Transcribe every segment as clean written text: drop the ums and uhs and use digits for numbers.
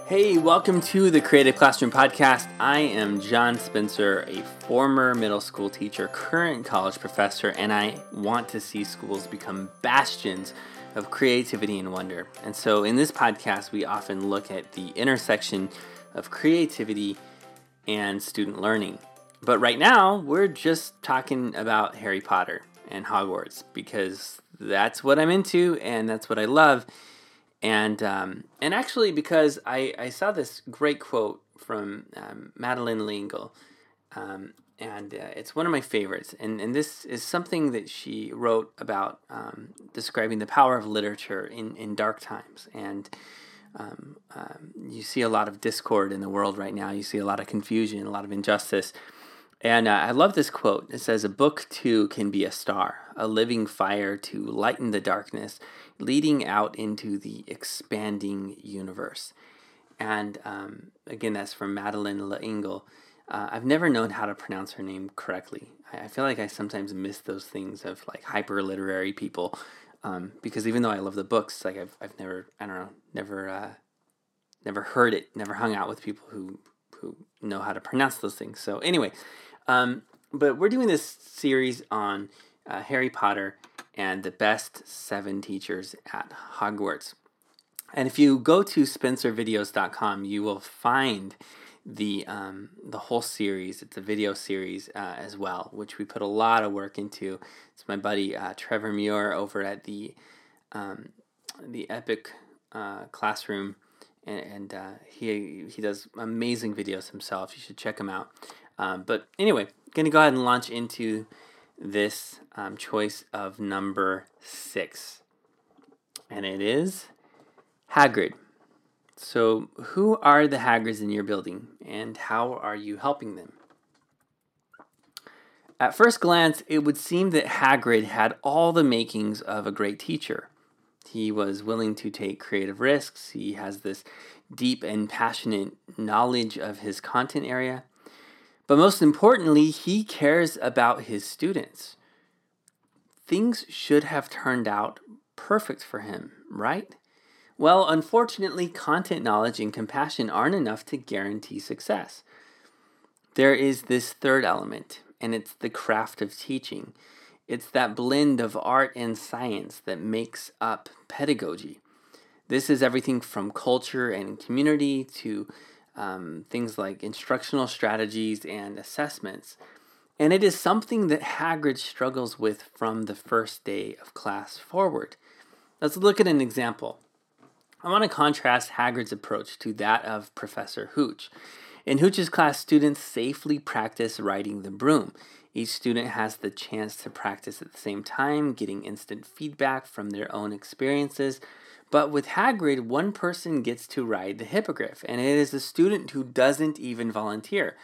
Hey, welcome to the Creative Classroom Podcast. I am John Spencer, a former middle school teacher, current college professor, and I want to see schools become bastions of creativity and wonder. And so in this podcast, we often look at the intersection of creativity and student learning. But right now, we're just talking about Harry Potter and Hogwarts because that's what I'm into and that's what I love. And actually, because I saw this great quote from Madeleine L'Engle, and it's one of my favorites. And this is something that she wrote about describing the power of literature in dark times. And you see a lot of discord in the world right now. You see a lot of confusion, a lot of injustice. And I love this quote. It says, "A book too can be a star, a living fire to lighten the darkness, leading out into the expanding universe." And again, that's from Madeleine L'Engle. I've never known how to pronounce her name correctly. I feel like I sometimes miss those things of like hyper literary people, because even though I love the books, like I've never, I don't know, never heard it, never hung out with people who know how to pronounce those things. So anyway, but we're doing this series on Harry Potter and the best 7 teachers at Hogwarts. And if you go to spencervideos.com, you will find the whole series. It's a video series as well, which we put a lot of work into. It's my buddy Trevor Muir over at the Epic Classroom, and he does amazing videos himself. You should check him out. But anyway, going to go ahead and launch into this choice of number 6. And it is Hagrid. So who are the Hagrids in your building, and how are you helping them? At first glance, it would seem that Hagrid had all the makings of a great teacher. He was willing to take creative risks. He has this deep and passionate knowledge of his content area. But most importantly, he cares about his students. Things should have turned out perfect for him, right? Well, unfortunately, content knowledge and compassion aren't enough to guarantee success. There is this third element, and it's the craft of teaching. It's that blend of art and science that makes up pedagogy. This is everything from culture and community to things like instructional strategies and assessments. And it is something that Hagrid struggles with from the first day of class forward. Let's look at an example. I want to contrast Hagrid's approach to that of Professor Hooch. In Hooch's class, students safely practice riding the broom. Each student has the chance to practice at the same time, getting instant feedback from their own experiences. But with Hagrid, one person gets to ride the hippogriff, and it is a student who doesn't even volunteer.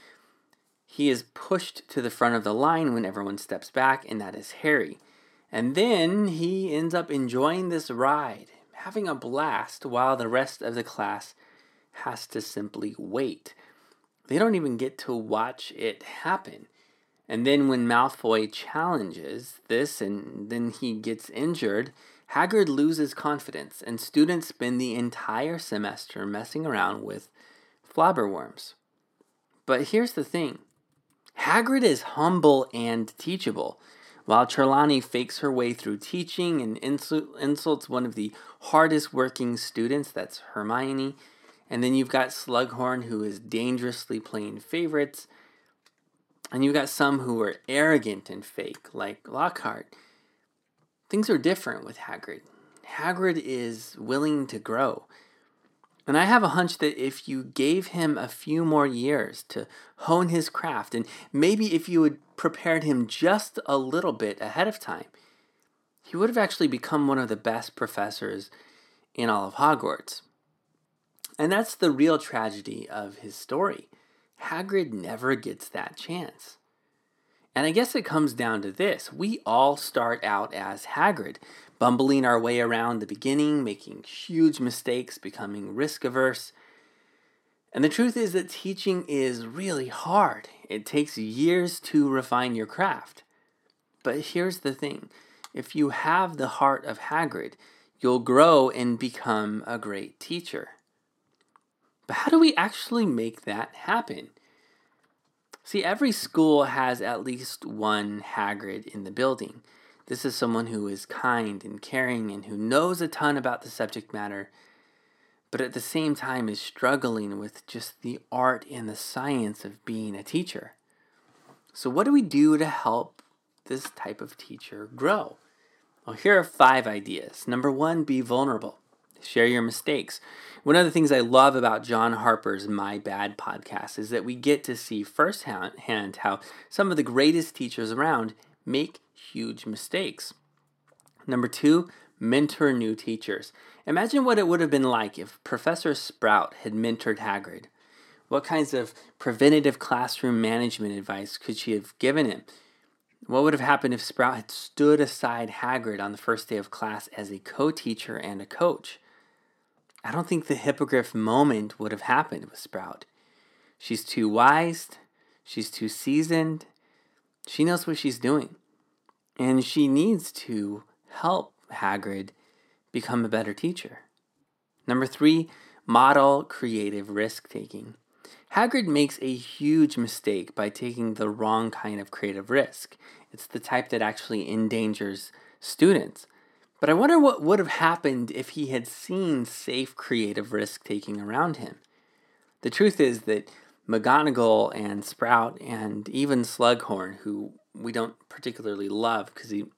He is pushed to the front of the line when everyone steps back, and that is Harry. And then he ends up enjoying this ride, having a blast, while the rest of the class has to simply wait. They don't even get to watch it happen. And then when Malfoy challenges this and then he gets injured, Hagrid loses confidence, and students spend the entire semester messing around with flabberworms. But here's the thing. Hagrid is humble and teachable. While Trelawney fakes her way through teaching and insults one of the hardest working students, that's Hermione. And then you've got Slughorn, who is dangerously playing favorites. And you've got some who are arrogant and fake, like Lockhart. Things are different with Hagrid. Hagrid is willing to grow. And I have a hunch that if you gave him a few more years to hone his craft, and maybe if you had prepared him just a little bit ahead of time, he would have actually become one of the best professors in all of Hogwarts. And that's the real tragedy of his story. Hagrid never gets that chance. And I guess it comes down to this. We all start out as Hagrid, bumbling our way around the beginning, making huge mistakes, becoming risk-averse. And the truth is that teaching is really hard. It takes years to refine your craft. But here's the thing. If you have the heart of Hagrid, you'll grow and become a great teacher. But how do we actually make that happen? See, every school has at least one Hagrid in the building. This is someone who is kind and caring and who knows a ton about the subject matter, but at the same time is struggling with just the art and the science of being a teacher. So what do we do to help this type of teacher grow? Well, here are 5 ideas. Number 1, be vulnerable. Share your mistakes. One of the things I love about John Harper's My Bad podcast is that we get to see firsthand how some of the greatest teachers around make huge mistakes. Number 2, mentor new teachers. Imagine what it would have been like if Professor Sprout had mentored Hagrid. What kinds of preventative classroom management advice could she have given him? What would have happened if Sprout had stood aside Hagrid on the first day of class as a co-teacher and a coach? I don't think the hippogriff moment would have happened with Sprout. She's too wise, she's too seasoned, she knows what she's doing, and she needs to help Hagrid become a better teacher. Number 3, model creative risk-taking. Hagrid makes a huge mistake by taking the wrong kind of creative risk. It's the type that actually endangers students. But I wonder what would have happened if he had seen safe creative risk-taking around him. The truth is that McGonagall and Sprout and even Slughorn, who we don't particularly love because he,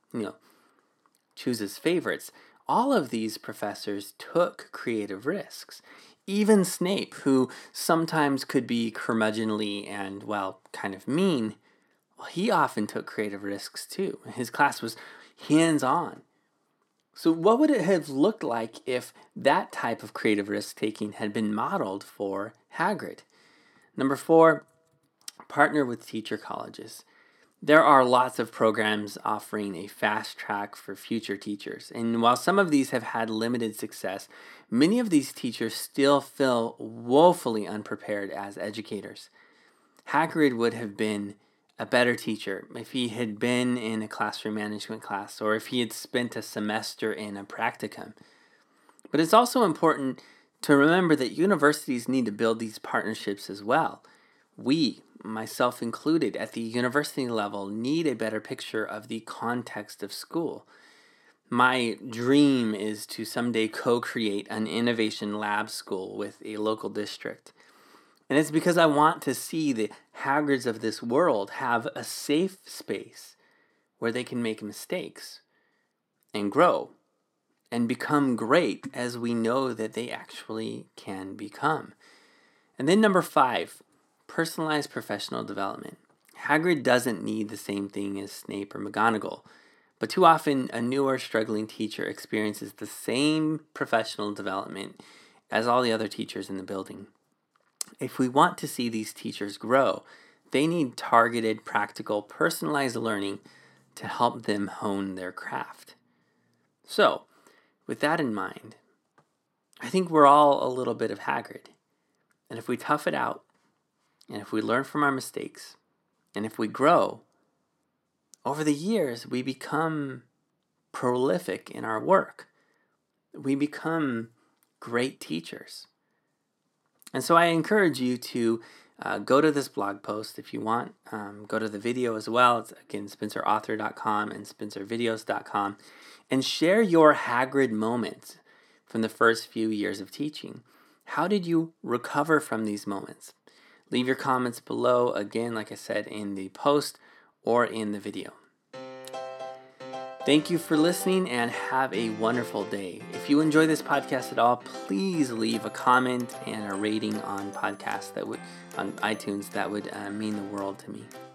chooses favorites, all of these professors took creative risks. Even Snape, who sometimes could be curmudgeonly and, kind of mean, he often took creative risks too. His class was hands-on. So what would it have looked like if that type of creative risk-taking had been modeled for Hagrid? Number 4, partner with teacher colleges. There are lots of programs offering a fast track for future teachers, and while some of these have had limited success, many of these teachers still feel woefully unprepared as educators. Hagrid would have been a better teacher if he had been in a classroom management class or if he had spent a semester in a practicum. But it's also important to remember that universities need to build these partnerships as well. We, myself included, at the university level, need a better picture of the context of school. My dream is to someday co-create an innovation lab school with a local district. And it's because I want to see the Hagrids of this world have a safe space where they can make mistakes and grow and become great as we know that they actually can become. And then number 5, personalized professional development. Hagrid doesn't need the same thing as Snape or McGonagall, but too often a newer struggling teacher experiences the same professional development as all the other teachers in the building. If we want to see these teachers grow, they need targeted, practical, personalized learning to help them hone their craft. So, with that in mind, I think we're all a little bit of Hagrid. And if we tough it out, and if we learn from our mistakes, and if we grow, over the years we become prolific in our work. We become great teachers. And so I encourage you to go to this blog post if you want. Go to the video as well. It's, again, spencerauthor.com and spencervideos.com. And share your Hagrid moments from the first few years of teaching. How did you recover from these moments? Leave your comments below, again, like I said, in the post or in the video. Thank you for listening and have a wonderful day. If you enjoy this podcast at all, please leave a comment and a rating on iTunes. That would mean the world to me.